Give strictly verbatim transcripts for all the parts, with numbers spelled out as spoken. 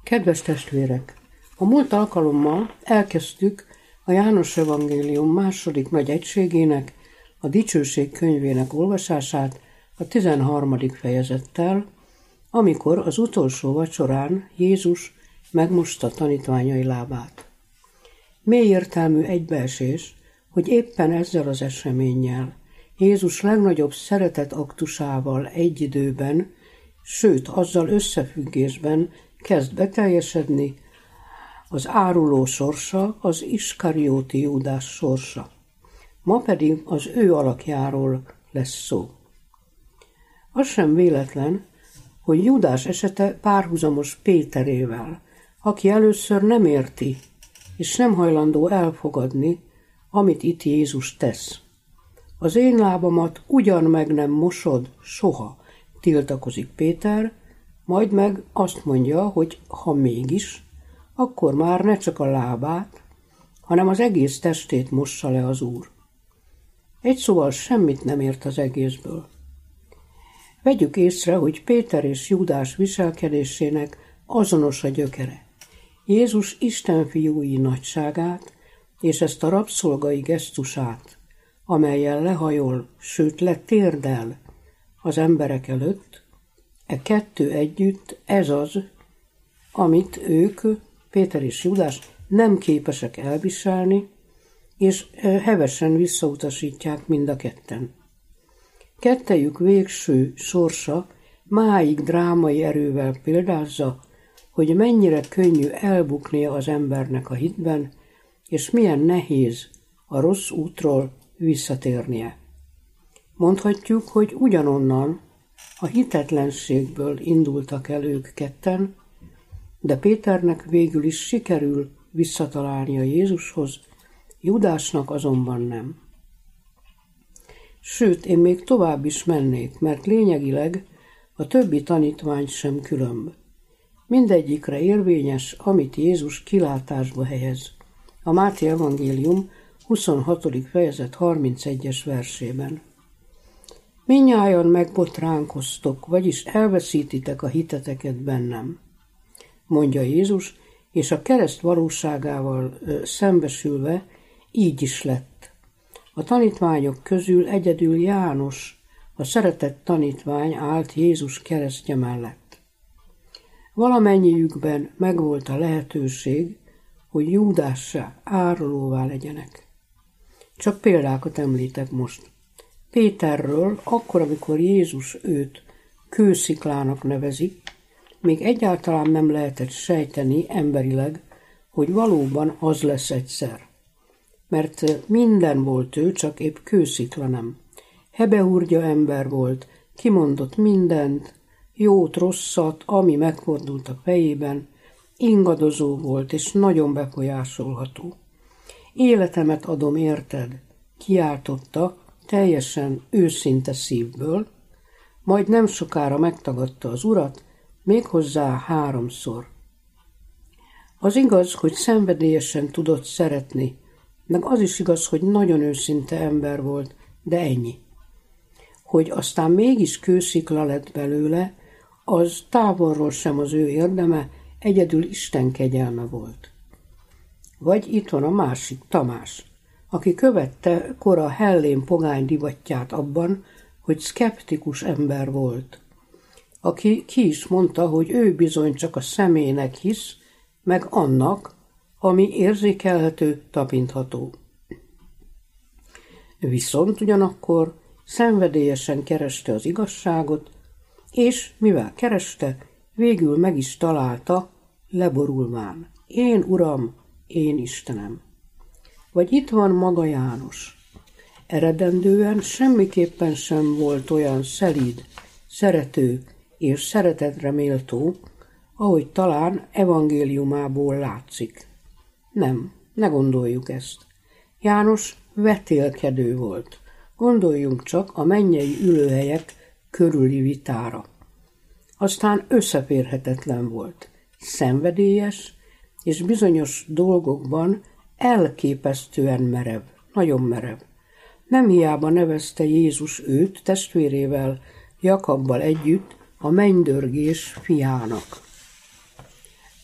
Kedves testvérek! A múlt alkalommal elkezdtük a János Evangélium második nagy egységének, a Dicsőség könyvének olvasását a tizenharmadik fejezettel, amikor az utolsó vacsorán Jézus megmosta tanítványai lábát. Mély értelmű egybeesés, hogy éppen ezzel az eseménnyel, Jézus legnagyobb szeretet aktusával egy időben, sőt azzal összefüggésben kezd beteljesedni az áruló sorsa, az Iskarióti Júdás sorsa. Ma pedig az ő alakjáról lesz szó. Az sem véletlen, hogy Júdás esete párhuzamos Péterével, aki először nem érti, és nem hajlandó elfogadni, amit itt Jézus tesz. Az én lábamat ugyan meg nem mosod soha, tiltakozik Péter, majd meg azt mondja, hogy ha mégis, akkor már ne csak a lábát, hanem az egész testét mossa le az Úr. Egy szóval semmit nem ért az egészből. Vegyük észre, hogy Péter és Júdás viselkedésének azonos a gyökere. Jézus Isten fiúi nagyságát és ezt a rabszolgai gesztusát, amellyel lehajol, sőt letérdel az emberek előtt, e kettő együtt ez az, amit ők, Péter és Júdás nem képesek elviselni, és hevesen visszautasítják mind a ketten. Kettejük végső sorsa máig drámai erővel példázza, hogy mennyire könnyű elbuknia az embernek a hitben, és milyen nehéz a rossz útról visszatérnie. Mondhatjuk, hogy ugyanonnan, a hitetlenségből indultak el ők ketten, de Péternek végül is sikerül visszatalálnia Jézushoz, Júdásnak azonban nem. Sőt, én még tovább is mennék, mert lényegileg a többi tanítvány sem különb. Mindegyikre érvényes, amit Jézus kilátásba helyez. A Máté Evangélium huszonhatodik fejezet harmincegyes versében. Mindnyájan megbotránkoztok, vagyis elveszítitek a hiteteket bennem, mondja Jézus, és a kereszt valóságával ö, szembesülve így is lett. A tanítványok közül egyedül János, a szeretett tanítvány állt Jézus keresztje mellett. Valamennyiükben megvolt a lehetőség, hogy Júdássá, árulóvá legyenek. Csak példákat említek most. Péterről akkor, amikor Jézus őt kősziklának nevezi, még egyáltalán nem lehetett sejteni emberileg, hogy valóban az lesz egyszer. Mert minden volt ő, csak épp kőszikla nem. Hebehúrgya ember volt, kimondott mindent, jót, rosszat, ami megfordult a fejében, ingadozó volt és nagyon befolyásolható. Életemet adom érted, kiáltotta teljesen őszinte szívből, majd nem sokára megtagadta az Urat, méghozzá háromszor. Az igaz, hogy szenvedélyesen tudott szeretni, meg az is igaz, hogy nagyon őszinte ember volt, de ennyi. Hogy aztán mégis kőszikla lett belőle, az távolról sem az ő érdeme, egyedül Isten kegyelme volt. Vagy itt van a másik, Tamás, aki követte kora hellén pogány divatját abban, hogy szkeptikus ember volt. Aki ki is mondta, hogy ő bizony csak a szemének hisz, meg annak, ami érzékelhető, tapintható. Viszont ugyanakkor szenvedélyesen kereste az igazságot, és mivel kereste, végül meg is találta, leborulván. Én, Uram, én Istenem. Vagy itt van maga János. Eredendően semmiképpen sem volt olyan szelíd, szerető és szeretetre méltó, ahogy talán evangéliumából látszik. Nem, ne gondoljuk ezt. János vetélkedő volt. Gondoljunk csak a mennyei ülőhelyek körüli vitára. Aztán összeférhetetlen volt. Szenvedélyes, és bizonyos dolgokban elképesztően merev, nagyon merev. Nem hiába nevezte Jézus őt testvérével, Jakabbal együtt a mennydörgés fiának.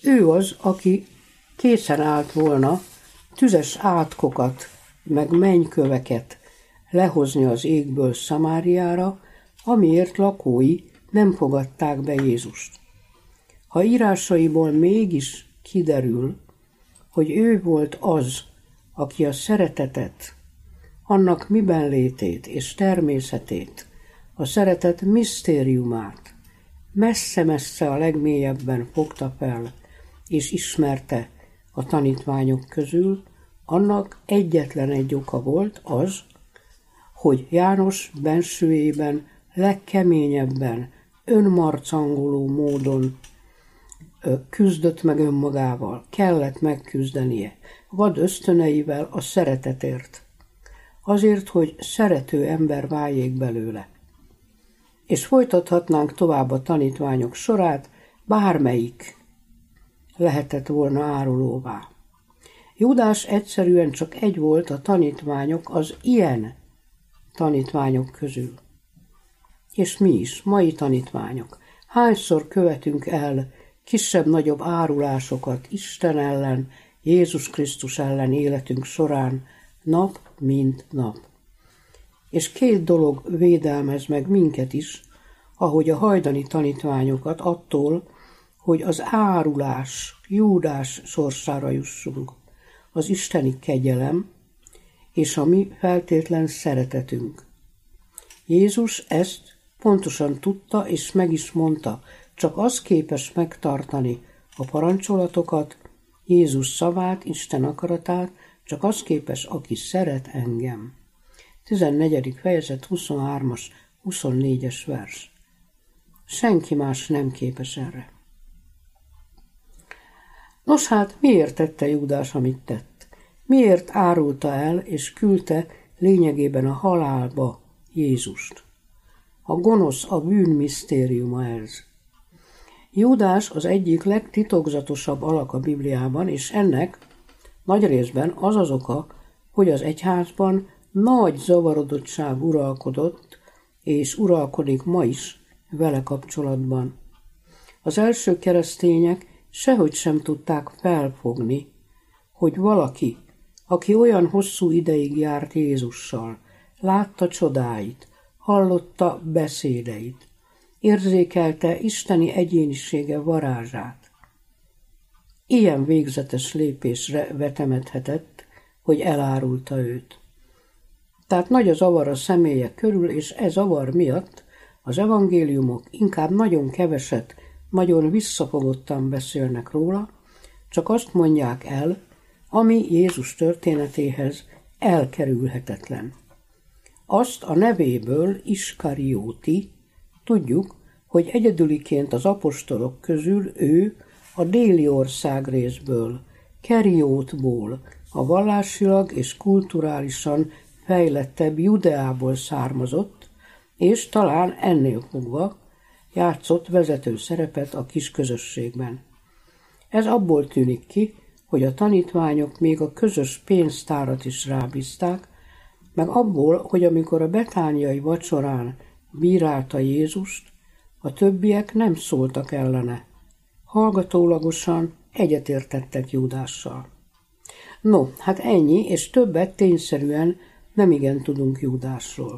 Ő az, aki készen állt volna tüzes átkokat, meg mennyköveket lehozni az égből Szamáriára, amiért lakói nem fogadták be Jézust. Ha írásaiból mégis kiderül, hogy ő volt az, aki a szeretetet, annak miben létét és természetét, a szeretet misztériumát messze-messze a legmélyebben fogta fel és ismerte a tanítványok közül, annak egyetlen egy oka volt az, hogy János bensőjében legkeményebben, önmarcangoló módon küzdött meg önmagával, kellett megküzdenie, vad ösztöneivel a szeretetért. Azért, hogy szerető ember váljék belőle. És folytathatnánk tovább a tanítványok sorát, bármelyik lehetett volna árulóvá. Júdás egyszerűen csak egy volt a tanítványok, az ilyen tanítványok közül. És mi is, mai tanítványok, hányszor követünk el kisebb-nagyobb árulásokat Isten ellen, Jézus Krisztus ellen életünk során, nap mint nap. És két dolog védelmez meg minket is, ahogy a hajdani tanítványokat attól, hogy az árulás, Júdás sorsára jussunk. Az isteni kegyelem és a mi feltétlen szeretetünk. Jézus ezt pontosan tudta és meg is mondta, csak az képes megtartani a parancsolatokat, Jézus szavát, Isten akaratát, csak az képes, aki szeret engem. tizennegyedik fejezet, huszonhármas, huszonnégyes vers. Senki más nem képes erre. Nos hát, miért tette Júdás, amit tett? Miért árulta el és küldte lényegében a halálba Jézust? A gonosz, a bűn misztériuma ez. Júdás az egyik legtitokzatosabb alak a Bibliában, és ennek nagy részben az az oka, hogy az egyházban nagy zavarodottság uralkodott, és uralkodik ma is vele kapcsolatban. Az első keresztények sehogy sem tudták felfogni, hogy valaki, aki olyan hosszú ideig járt Jézussal, látta csodáit, hallotta beszédeit, érzékelte isteni egyénisége varázsát. Ilyen végzetes lépésre vetemedhetett, hogy elárulta őt. Tehát nagy a zavar a személye körül, és e zavar miatt az evangéliumok inkább nagyon keveset, nagyon visszafogottan beszélnek róla, csak azt mondják el, ami Jézus történetéhez elkerülhetetlen. Azt a nevéből, Iskarióti, tudjuk, hogy egyedüliként az apostolok közül ő a déli országrészből, Keriótból, a vallásilag és kulturálisan fejlettebb Judeából származott, és talán ennél fogva játszott vezető szerepet a kis közösségben. Ez abból tűnik ki, hogy a tanítványok még a közös pénztárat is rábízták, meg abból, hogy amikor a betániai vacsorán bírálta Jézust, a többiek nem szóltak ellene. Hallgatólagosan egyetértettek Júdással. No, hát ennyi, és többet tényszerűen nemigen tudunk Júdásról.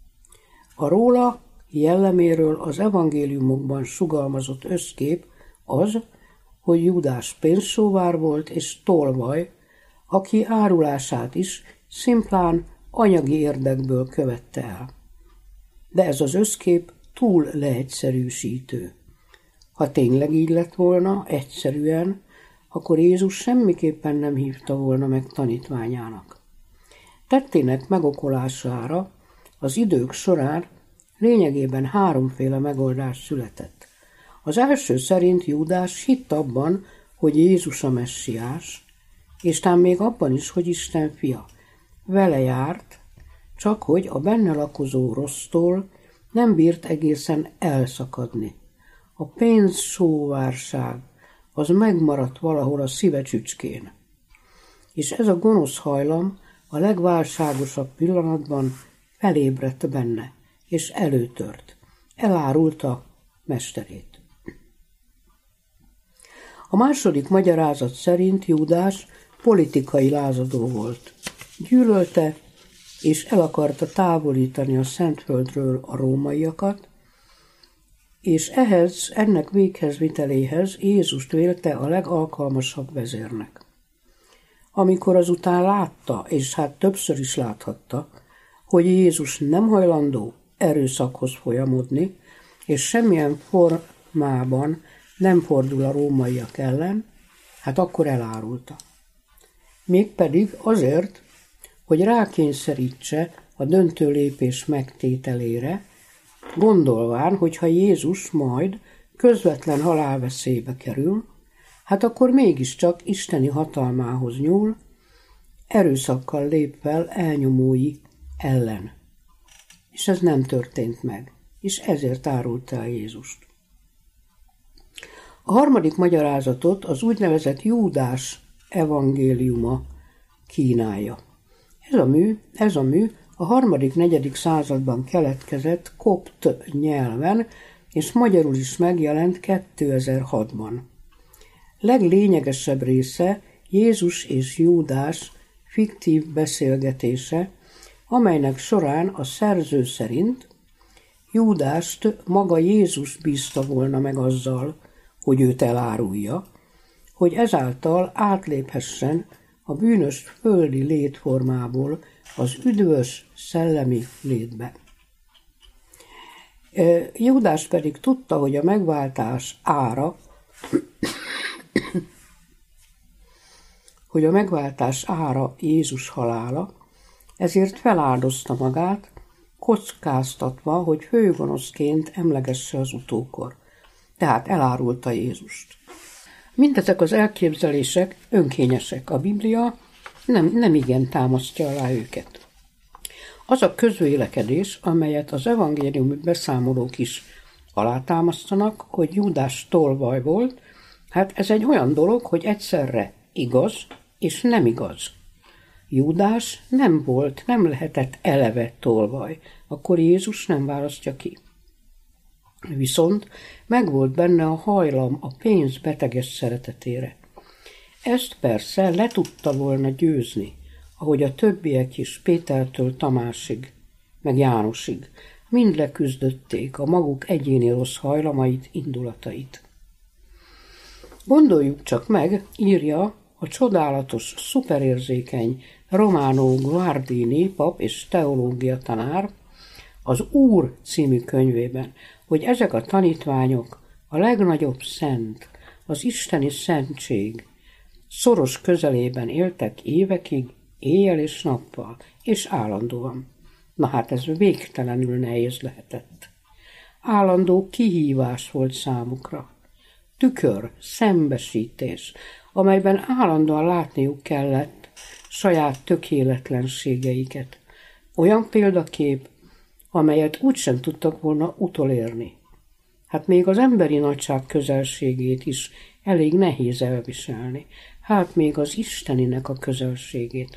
A róla jelleméről az evangéliumokban sugalmazott összkép az, hogy Júdás pénzsóvár volt és tolvaj, aki árulását is szimplán anyagi érdekből követte el. De ez az összkép túl leegyszerűsítő. Ha tényleg így lett volna, egyszerűen, akkor Jézus semmiképpen nem hívta volna meg tanítványának. Tettének megokolására az idők során lényegében háromféle megoldás született. Az első szerint Júdás hitt abban, hogy Jézus a messiás, és tám még abban is, hogy Isten fia. Vele járt, csak hogy a benne lakozó rossztól nem bírt egészen elszakadni. A pénzsóvárság az megmaradt valahol a szíve csücskén. És ez a gonosz hajlam a legválságosabb pillanatban felébredt benne, és előtört, elárulta mesterét. A második magyarázat szerint Júdás politikai lázadó volt. Gyűlölte és el akarta távolítani a Szentföldről a rómaiakat, és ehhez, ennek véghezviteléhez Jézust vélte a legalkalmasabb vezérnek. Amikor azután látta, és hát többször is láthatta, hogy Jézus nem hajlandó erőszakhoz folyamodni, és semmilyen formában nem fordul a rómaiak ellen, hát akkor elárulta. Mégpedig azért, hogy rákényszerítse a döntő lépés megtételére, gondolván, hogy ha Jézus majd közvetlen halálveszélybe kerül, hát akkor mégiscsak isteni hatalmához nyúl, erőszakkal lép fel elnyomói ellen. És ez nem történt meg, és ezért árulta el Jézust. A harmadik magyarázatot az úgynevezett Júdás evangéliuma kínálja. Ez a mű, ez a mű a harmadik-negyedik században keletkezett kopt nyelven, és magyarul is megjelent kétezer-hatban. Leglényegesebb része Jézus és Júdás fiktív beszélgetése, amelynek során a szerző szerint Júdást maga Jézus bízta volna meg azzal, hogy őt elárulja, hogy ezáltal átléphessen a bűnös földi létformából az üdvös szellemi létbe. Júdás pedig tudta, hogy a megváltás ára, hogy a megváltás ára Jézus halála, ezért feláldozta magát, kockáztatva, hogy főgonoszként emlegesse az utókor. Tehát elárulta Jézust. Mindezek az elképzelések önkényesek. A Biblia nem, nem igen támasztja alá őket. Az a közvélekedés, amelyet az evangéliumi beszámolók is alátámasztanak, hogy Júdás tolvaj volt, hát ez egy olyan dolog, hogy egyszerre igaz és nem igaz. Júdás nem volt, nem lehetett eleve tolvaj, akkor Jézus nem választja ki. Viszont megvolt benne a hajlam a pénz beteges szeretetére. Ezt persze le tudta volna győzni, ahogy a többiek is Pétertől Tamásig, meg Jánosig, mind leküzdötték a maguk egyéni rossz hajlamait, indulatait. Gondoljuk csak meg, írja a csodálatos, szuperérzékeny Romano Guardini pap és teológia tanár az Úr című könyvében, hogy ezek a tanítványok a legnagyobb szent, az isteni szentség szoros közelében éltek évekig, éjjel és nappal, és állandóan. Na hát ez végtelenül nehéz lehetett. Állandó kihívás volt számukra. Tükör, szembesítés, amelyben állandóan látniuk kellett saját tökéletlenségeiket. Olyan példakép, amelyet úgysem tudtak volna utolérni. Hát még az emberi nagyság közelségét is elég nehéz elviselni. Hát még az isteninek a közelségét.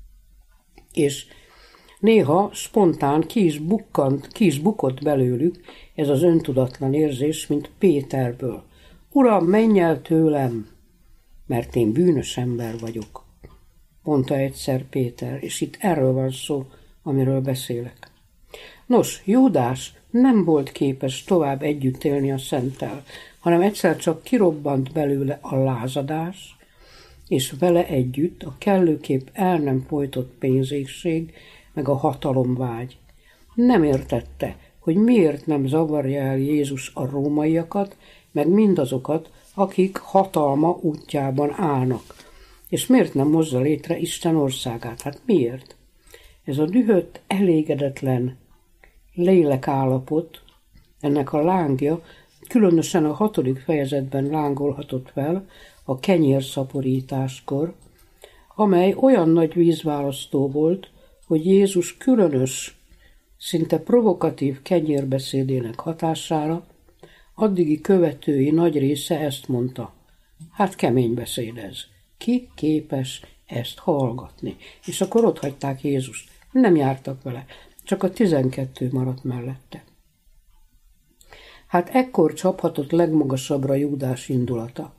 És néha spontán ki is, bukkant, ki is bukott belőlük ez az öntudatlan érzés, mint Péterből. Uram, menj el tőlem, mert én bűnös ember vagyok, mondta egyszer Péter, és itt erről van szó, amiről beszélek. Nos, Júdás nem volt képes tovább együtt élni a Szenttel, hanem egyszer csak kirobbant belőle a lázadás, és vele együtt a kellőképp el nem folytott pénzégség, meg a hatalomvágy. Nem értette, hogy miért nem zavarja el Jézus a rómaiakat, meg mindazokat, akik hatalma útjában állnak. És miért nem hozza létre Isten országát? Hát miért? Ez a dühött, elégedetlen lélekállapot, ennek a lángja különösen a hatodik fejezetben lángolhatott fel a kenyérszaporításkor, amely olyan nagy vízválasztó volt, hogy Jézus különös, szinte provokatív kenyérbeszédének hatására addigi követői nagy része ezt mondta. Hát kemény beszéd ez. Ki képes ezt hallgatni? És akkor ott hagyták Jézust. Nem jártak vele, csak a tizenkettő maradt mellette. Hát ekkor csaphatott legmagasabbra Júdás indulata.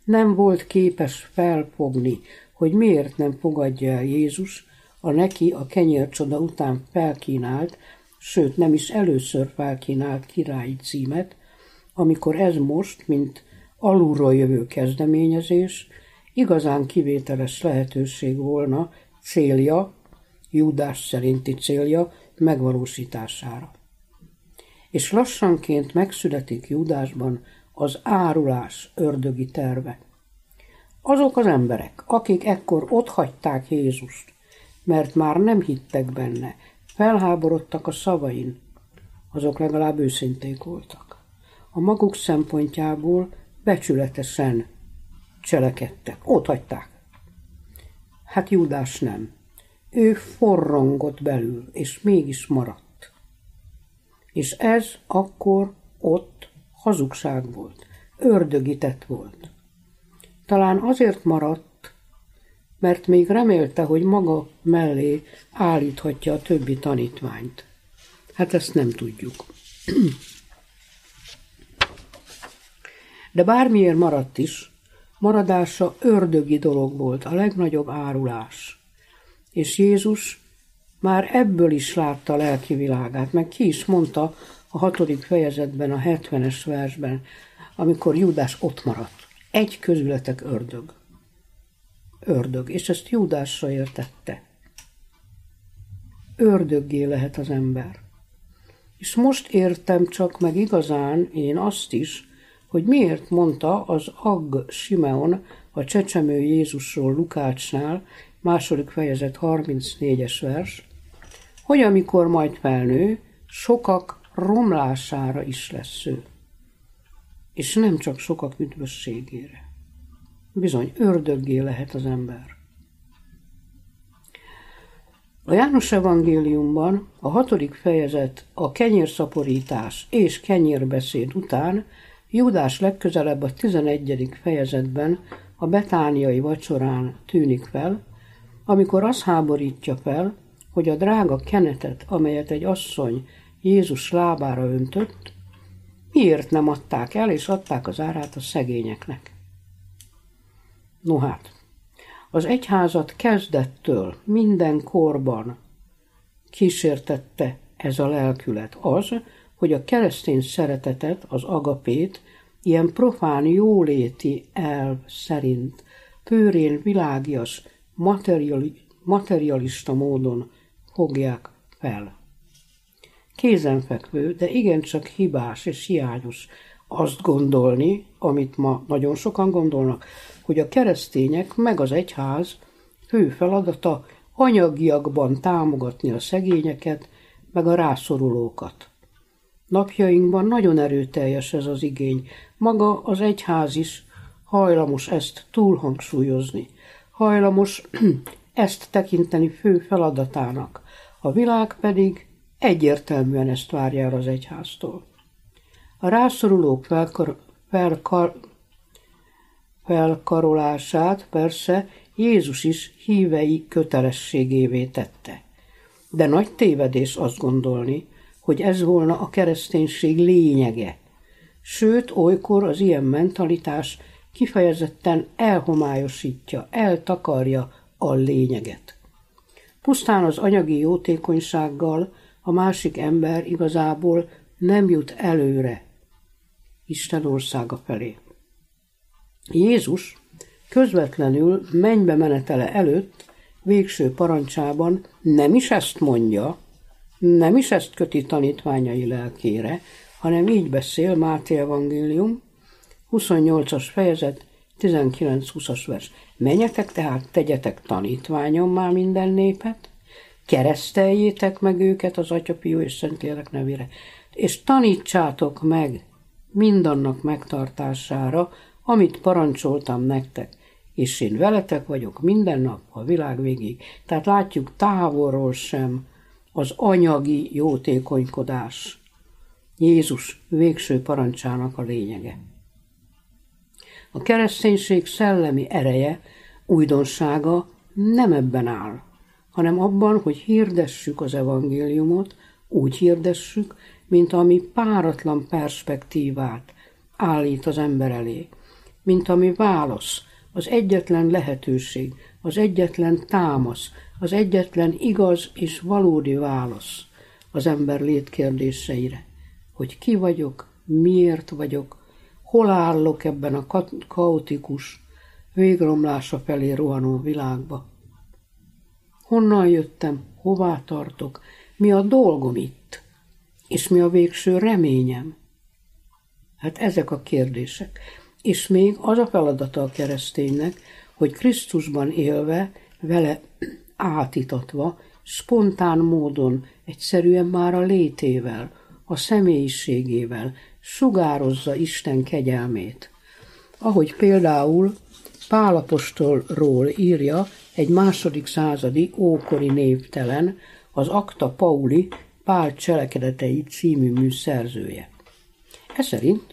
nem volt képes felfogni, hogy miért nem fogadja el Jézus a neki a kenyércsoda után felkínált, sőt nem is először felkínált királyi címet, amikor ez most, mint alulról jövő kezdeményezés, igazán kivételes lehetőség volna célja, Júdás szerinti célja megvalósítására. És lassanként megszületik Júdásban az árulás ördögi terve. Azok az emberek, akik ekkor otthagyták Jézust, mert már nem hittek benne, felháborodtak a szavain, azok legalább őszinték voltak. A maguk szempontjából becsületesen cselekedtek, otthagyták. Hát Júdás nem. Ő forrongott belül, és mégis maradt. És ez akkor ott hazugság volt, ördögi tett volt. Talán azért maradt, mert még remélte, hogy maga mellé állíthatja a többi tanítványt. Hát ezt nem tudjuk. De bármiért maradt is, maradása ördögi dolog volt, a legnagyobb árulás. És Jézus már ebből is látta a lelki világát, meg ki is mondta a hatodik fejezetben, a hetvenes versben, amikor Júdás ott maradt. Egy közületek ördög. Ördög, és ezt Júdásra értette. Ördöggé lehet az ember. És most értem csak meg igazán én azt is, hogy miért mondta az Agg Simeon a csecsemő Jézusról Lukácsnál, második fejezet harmincnégyes vers, hogy amikor majd felnő, sokak romlására is lesz ő. És nem csak sokak üdvösségére. Bizony, ördöggé lehet az ember. A János evangéliumban a hatodik fejezet a kenyérszaporítás és kenyérbeszéd után Júdás legközelebb a tizenegyedik fejezetben a betániai vacsorán tűnik fel, amikor az háborítja fel, hogy a drága kenetet, amelyet egy asszony Jézus lábára öntött, miért nem adták el, és adták az árát a szegényeknek. No hát, az egyházat kezdettől minden korban kísértette ez a lelkület az, hogy a keresztény szeretetet, az agapét ilyen profán jóléti elv szerint pőrén világias, materiali, materialista módon fogják fel. Kézenfekvő, de igencsak hibás és hiányos azt gondolni, amit ma nagyon sokan gondolnak, hogy a keresztények meg az egyház fő feladata anyagiakban támogatni a szegényeket, meg a rászorulókat. Napjainkban nagyon erőteljes ez az igény. Maga az egyház is hajlamos ezt túlhangsúlyozni. Hajlamos ezt tekinteni fő feladatának. A világ pedig egyértelműen ezt várja el az egyháztól. A rászorulók felkar, felkar, felkarolását persze Jézus is hívei kötelességévé tette. De nagy tévedés azt gondolni, hogy ez volna a kereszténység lényege. Sőt, olykor az ilyen mentalitás kifejezetten elhomályosítja, eltakarja a lényeget. Pusztán az anyagi jótékonysággal a másik ember igazából nem jut előre Isten országa felé. Jézus közvetlenül mennybe menetele előtt végső parancsában nem is ezt mondja, nem is ezt köti tanítványai lelkére, hanem így beszél Máté evangélium, huszonnyolcas fejezet, tizenkilenc-húszas vers. Menjetek tehát, tegyetek tanítványommá minden népet, kereszteljétek meg őket az Atya, Fiú és Szentlélek nevére, és tanítsátok meg mindannak megtartására, amit parancsoltam nektek, és én veletek vagyok minden nap a világ végig. Tehát látjuk távolról sem az anyagi jótékonykodás Jézus végső parancsának a lényege. A kereszténység szellemi ereje, újdonsága nem ebben áll, hanem abban, hogy hirdessük az evangéliumot, úgy hirdessük, mint ami páratlan perspektívát állít az ember elé. mint ami válasz, az egyetlen lehetőség, az egyetlen támasz, az egyetlen igaz és valódi válasz az ember létkérdéseire, hogy ki vagyok, miért vagyok, hol állok ebben a kaotikus, végromlása felé rohanó világba. Honnan jöttem, hová tartok, mi a dolgom itt, és mi a végső reményem? Hát ezek a kérdések. És még az a feladata a kereszténynek, hogy Krisztusban élve, vele átítatva, spontán módon, egyszerűen már a létével, a személyiségével sugározza Isten kegyelmét. Ahogy például Pál apostolról írja egy második századi ókori névtelen, az Acta Pauli Pál cselekedetei című mű szerzője. Ez szerint,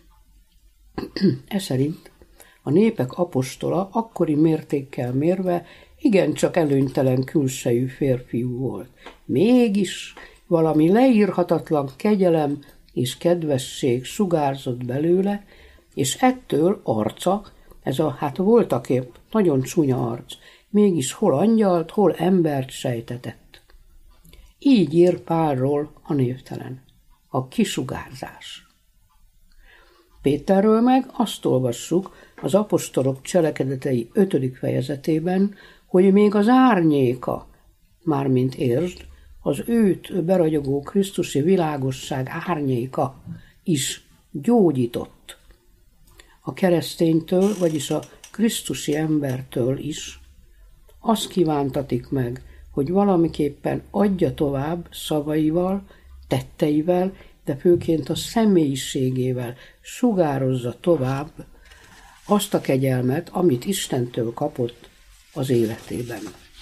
ez szerint a népek apostola akkori mértékkel mérve igencsak előnytelen külsejű férfiú volt. Mégis valami leírhatatlan kegyelem és kedvesség sugárzott belőle, és ettől arca, ez a hát voltaképp nagyon csúnya arc, mégis hol angyalt, hol embert sejtetett. Így ír Pálról a névtelen, a kisugárzás. Péterről meg azt olvassuk az apostolok cselekedetei ötödik fejezetében, hogy még az árnyéka, mármint értsd, az őt beragyogó krisztusi világosság árnyéka is gyógyított. A kereszténytől, vagyis a krisztusi embertől is azt kívántatik meg, hogy valamiképpen adja tovább szavaival, tetteivel, de főként a személyiségével sugározza tovább azt a kegyelmet, amit Istentől kapott az életében.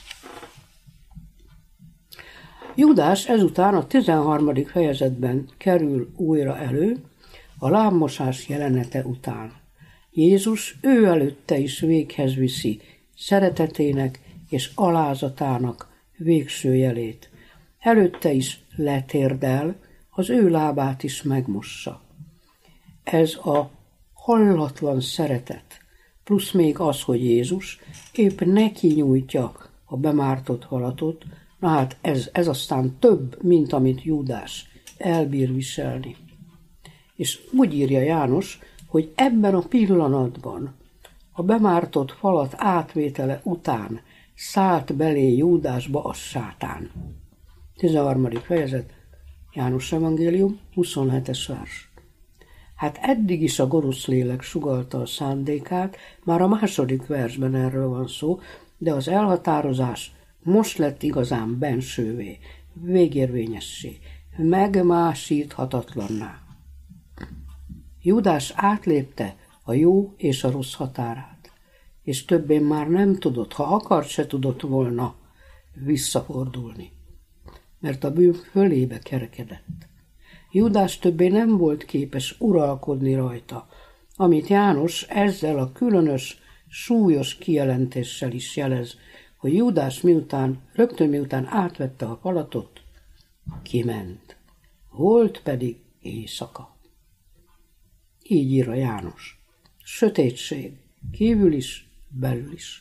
Júdás ezután a tizenharmadik fejezetben kerül újra elő, a lábmosás jelenete után. Jézus ő előtte is véghez viszi szeretetének és alázatának végső jelét. Előtte is letérdel, az ő lábát is megmossa. Ez a hallatlan szeretet, plusz még az, hogy Jézus épp neki nyújtja a bemártott halatot, na hát ez, ez aztán több, mint amit Júdás elbír viselni. És úgy írja János, hogy ebben a pillanatban, a bemártott falat átvétele után szállt belé Júdásba a sátán. tizenharmadik fejezet, János evangélium, huszonhetes vers. Hát eddig is a gonosz lélek sugallta a szándékát, már a második versben erről van szó, de az elhatározás most lett igazán bensővé, végérvényessé, megmásíthatatlanná. Júdás átlépte a jó és a rossz határát, és többé már nem tudott, ha akart, se tudott volna visszafordulni, mert a bűn fölébe kerekedett. Júdás többé nem volt képes uralkodni rajta, amit János ezzel a különös, súlyos kijelentéssel is jelez, hogy Júdás miután, rögtön miután átvette a falatot, kiment. Volt pedig éjszaka. Így írja János. Sötétség, kívül is, belül is.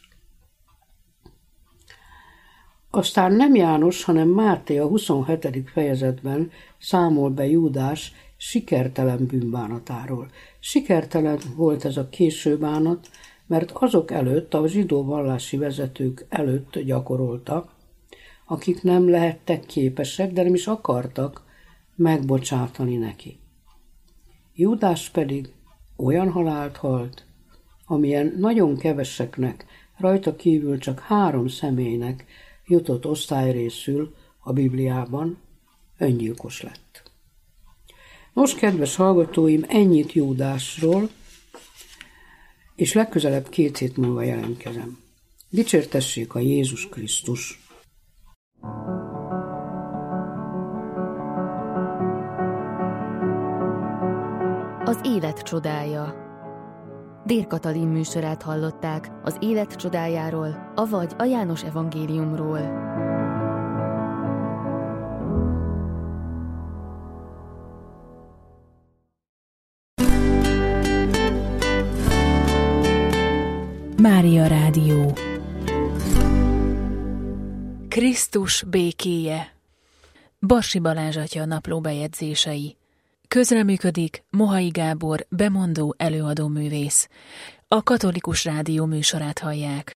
Aztán nem János, hanem Máté a huszonhetedik fejezetben számol be Júdás sikertelen bűnbánatáról. Sikertelen volt ez a késő bánat, mert azok előtt, a zsidó vallási vezetők előtt gyakoroltak, akik nem lehettek képesek, de nem is akartak megbocsátani neki. Júdás pedig olyan halált halt, amilyen nagyon keveseknek, rajta kívül csak három személynek jutott osztályrészül a Bibliában, öngyilkos lett. Nos, kedves hallgatóim, ennyit Júdásról, és legközelebb két hét múlva jelentkezem. Dicsértessék a Jézus Krisztus! Az élet csodája. Dér Katalin műsorát hallották az élet csodájáról, avagy a János evangéliumról. Mária Rádió. Krisztus békéje. Barsi Balázs atya naplóbejegyzései. Közreműködik Mohai Gábor, bemondó előadóművész. A Katolikus Rádió műsorát hallják.